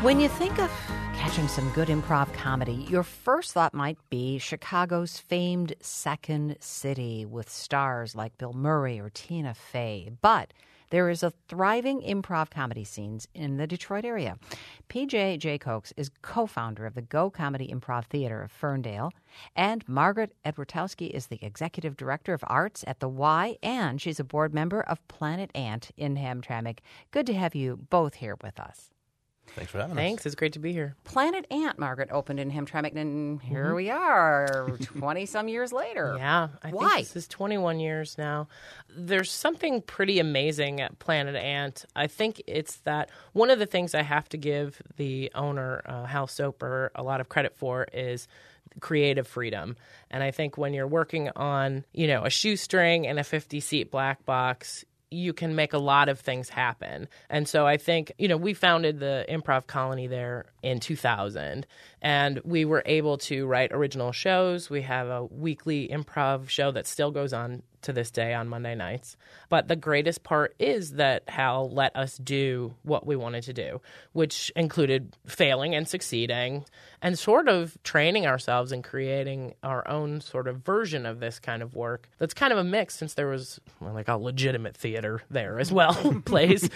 When you think of catching some good improv comedy, your first thought might be Chicago's famed Second City with stars like Bill Murray or Tina Fey. But there is a thriving improv comedy scene in the Detroit area. PJ Jaycox is co-founder of the Go Comedy Improv Theater of Ferndale, and Margaret Edwartowski is the executive director of arts at the Y, and she's a board member of Planet Ant in Hamtramck. Good to have you both here with us. Thanks for having us. Thanks. It's great to be here. Planet Ant, Margaret, opened in Hamtramck, and here we are, 20-some years later. Yeah. I Why? think this is 21 years now. There's something pretty amazing at Planet Ant. I think it's that one of the things I have to give the owner, Hal Soper, a lot of credit for is creative freedom. And I think when you're working on, a shoestring and a 50-seat black box, you can make a lot of things happen. And so I think, we founded the Improv Colony there in 2000, and we were able to write original shows. We have a weekly improv show that still goes on to this day on Monday nights. But the greatest part is that Hal let us do what we wanted to do, which included failing and succeeding and sort of training ourselves and creating our own sort of version of this kind of work. That's kind of a mix, since there was like a legitimate theater there as well, plays.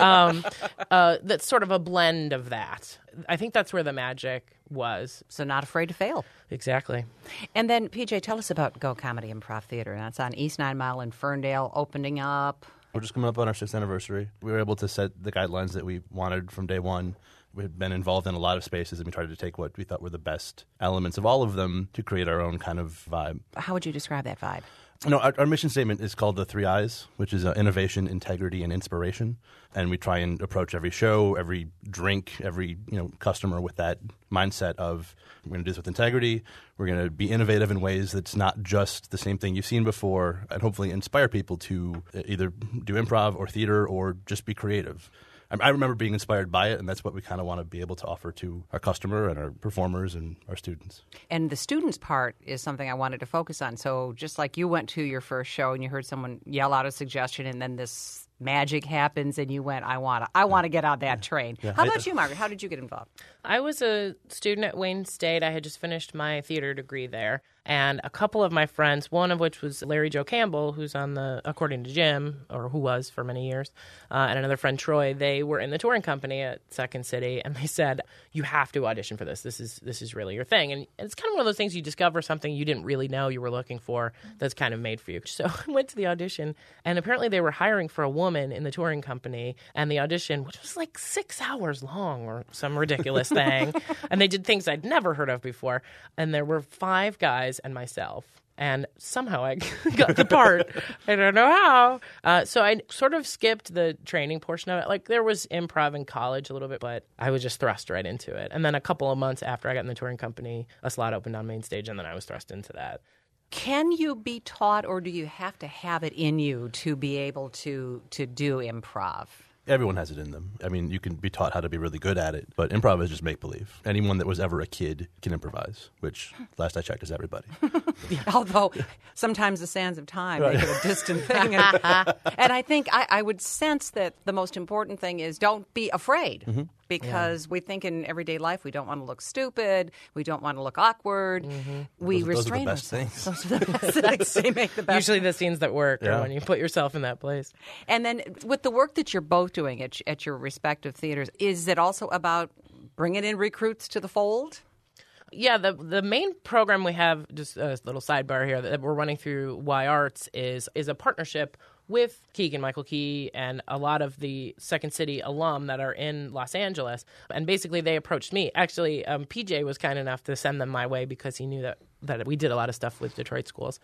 That's sort of a blend of that. I think that's where the magic was. So not afraid to fail. Exactly. And then, PJ, tell us about Go Comedy Improv Theater. That's on East 9 Mile in Ferndale, opening up. We're just coming up on our 6th anniversary. We were able to set the guidelines that we wanted from day one. We had been involved in a lot of spaces, and we tried to take what we thought were the best elements of all of them to create our own kind of vibe. How would you describe that vibe? Our mission statement is called the 3 I's, which is innovation, integrity, and inspiration. And we try and approach every show, every drink, every customer with that mindset of, we're going to do this with integrity. We're going to be innovative in ways that's not just the same thing you've seen before, and hopefully inspire people to either do improv or theater or just be creative. I remember being inspired by it, and that's what we kind of want to be able to offer to our customer and our performers and our students. And the students part is something I wanted to focus on. So just like you went to your first show and you heard someone yell out a suggestion, and then this magic happens and you went, I want to get on that train. Yeah. How about you, Margaret? How did you get involved? I was a student at Wayne State. I had just finished my theater degree there. And a couple of my friends, one of which was Larry Joe Campbell, who's on the According to Jim, or who was for many years, and another friend, Troy, they were in the touring company at Second City, and they said, you have to audition for this. This is really your thing. And it's kind of one of those things, you discover something you didn't really know you were looking for that's kind of made for you. So I went to the audition, and apparently they were hiring for a woman in the touring company, and the audition, which was like 6 hours long or some ridiculous thing, and they did things I'd never heard of before, and there were 5 guys and myself. And somehow I got the part. I don't know how. So I sort of skipped the training portion of it. Like, there was improv in college a little bit, but I was just thrust right into it. And then a couple of months after I got in the touring company, a slot opened on Main Stage, and then I was thrust into that. Can you be taught, or do you have to have it in you to be able to do improv? Everyone has it in them. I mean, you can be taught how to be really good at it, but improv is just make-believe. Anyone that was ever a kid can improvise, which, last I checked, is everybody. Although sometimes the sands of time make it a distant thing. And I think I would sense that the most important thing is don't be afraid. Mm-hmm. Because we think in everyday life we don't want to look stupid, we don't want to look awkward. Mm-hmm. We restrain ourselves. Those are the best things. They make the best. Usually the scenes that work are when you put yourself in that place. And then with the work that you're both doing at your respective theaters, is it also about bringing in recruits to the fold? Yeah, the main program we have, just a little sidebar here, that we're running through Y Arts is a partnership with Keegan-Michael Key and a lot of the Second City alum that are in Los Angeles. And basically they approached me. Actually, PJ was kind enough to send them my way because he knew that we did a lot of stuff with Detroit schools.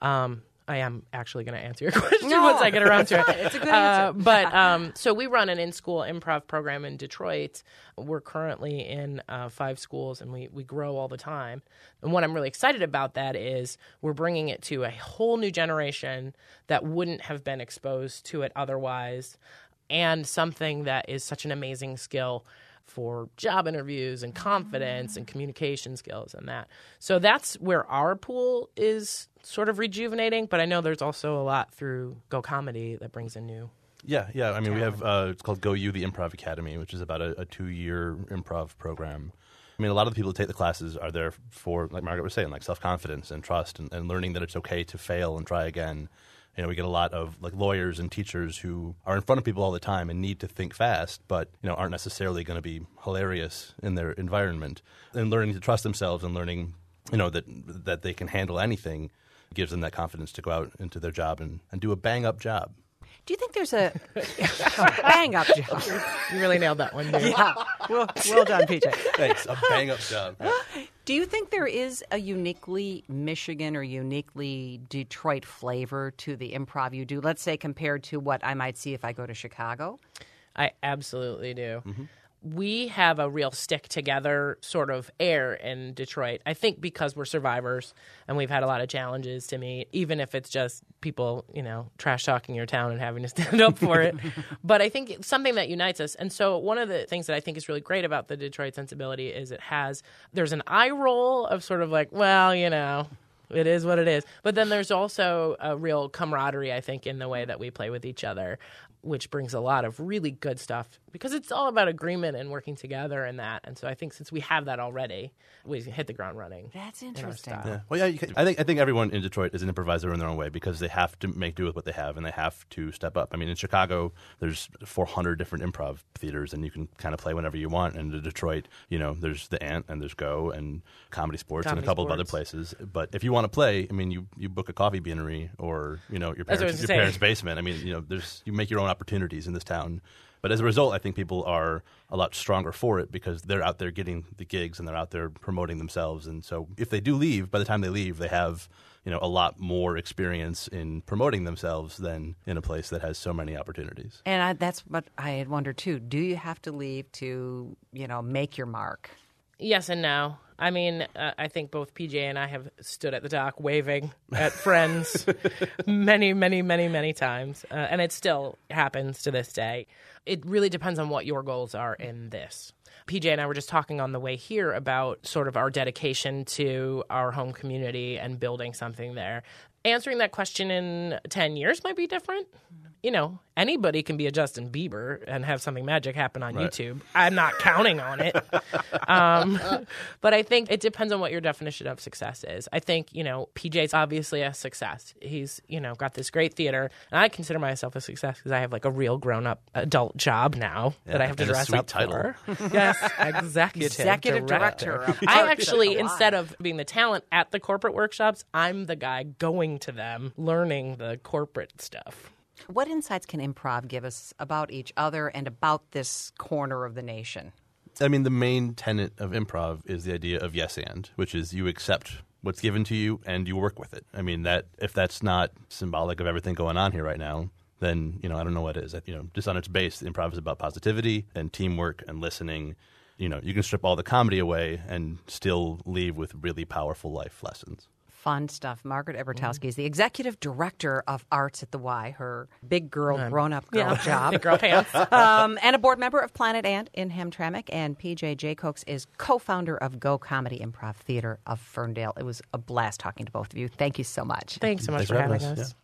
I am actually going to answer your question once I get around to it. It's a good answer. So we run an in-school improv program in Detroit. We're currently in 5 schools, and we grow all the time. And what I'm really excited about that is we're bringing it to a whole new generation that wouldn't have been exposed to it otherwise, and something that is such an amazing skill for job interviews and confidence and communication skills and that. So that's where our pool is sort of rejuvenating, but I know there's also a lot through Go Comedy that brings in new Yeah. I mean, we have it's called Go You, the Improv Academy, which is about a 2-year improv program. I mean, a lot of the people who take the classes are there for, like Margaret was saying, like self-confidence and trust and learning that it's okay to fail and try again. You know, we get a lot of like lawyers and teachers who are in front of people all the time and need to think fast, but aren't necessarily going to be hilarious in their environment. And learning to trust themselves and learning, that they can handle anything gives them that confidence to go out into their job and do a bang-up job. Do you think there's a bang-up job? You really nailed that one, dude. Yeah. Well done, PJ. Thanks. A bang-up job. Do you think there is a uniquely Michigan or uniquely Detroit flavor to the improv you do, let's say compared to what I might see if I go to Chicago? I absolutely do. Mm-hmm. We have a real stick-together sort of air in Detroit, I think because we're survivors and we've had a lot of challenges to meet, even if it's just people, trash-talking your town and having to stand up for it. But I think it's something that unites us. And so one of the things that I think is really great about the Detroit sensibility is there's an eye roll of sort of like, well, it is what it is. But then there's also a real camaraderie, I think, in the way that we play with each other, which brings a lot of really good stuff because it's all about agreement and working together and that. And so I think since we have that already, we hit the ground running. That's interesting. Yeah. Well, yeah, I think everyone in Detroit is an improviser in their own way because they have to make do with what they have and they have to step up. I mean, in Chicago, there's 400 different improv theaters and you can kind of play whenever you want. And in Detroit, there's the Ant and there's Go and Comedy Sports and a couple of other places. But if you want to play, I mean, you book a coffee beanery or, your parents' basement. I mean, you make your own opportunities in this town. But as a result, I think people are a lot stronger for it because they're out there getting the gigs and they're out there promoting themselves. And so if they do leave, by the time they leave, they have a lot more experience in promoting themselves than in a place that has so many opportunities. And that's what I had wondered too. Do you have to leave to, make your mark? Yes and no. I mean, I think both PJ and I have stood at the dock waving at friends many, many, many, many times. And it still happens to this day. It really depends on what your goals are in this. PJ and I were just talking on the way here about sort of our dedication to our home community and building something there. Answering that question in 10 years might be different. Anybody can be a Justin Bieber and have something magic happen on YouTube. I'm not counting on it. But I think it depends on what your definition of success is. I think, PJ's obviously a success. He's, got this great theater. And I consider myself a success because I have like a real grown-up adult job now that I have to dress up for. Yes, executive director. I actually, instead of being the talent at the corporate workshops, I'm the guy going to them, learning the corporate stuff. What insights can improv give us about each other and about this corner of the nation? I mean, the main tenet of improv is the idea of yes and, which is you accept what's given to you and you work with it. I mean, that if that's not symbolic of everything going on here right now, then, I don't know what is. Just on its base, improv is about positivity and teamwork and listening. You can strip all the comedy away and still leave with really powerful life lessons. Fun stuff. Margaret Ebertowski is the executive director of arts at the Y, her big girl, grown-up girl job. Big girl pants. And a board member of Planet Ant in Hamtramck. And PJ Jaycox is co-founder of Go Comedy Improv Theater of Ferndale. It was a blast talking to both of you. Thank you so much. Thanks so much for having us. Yeah.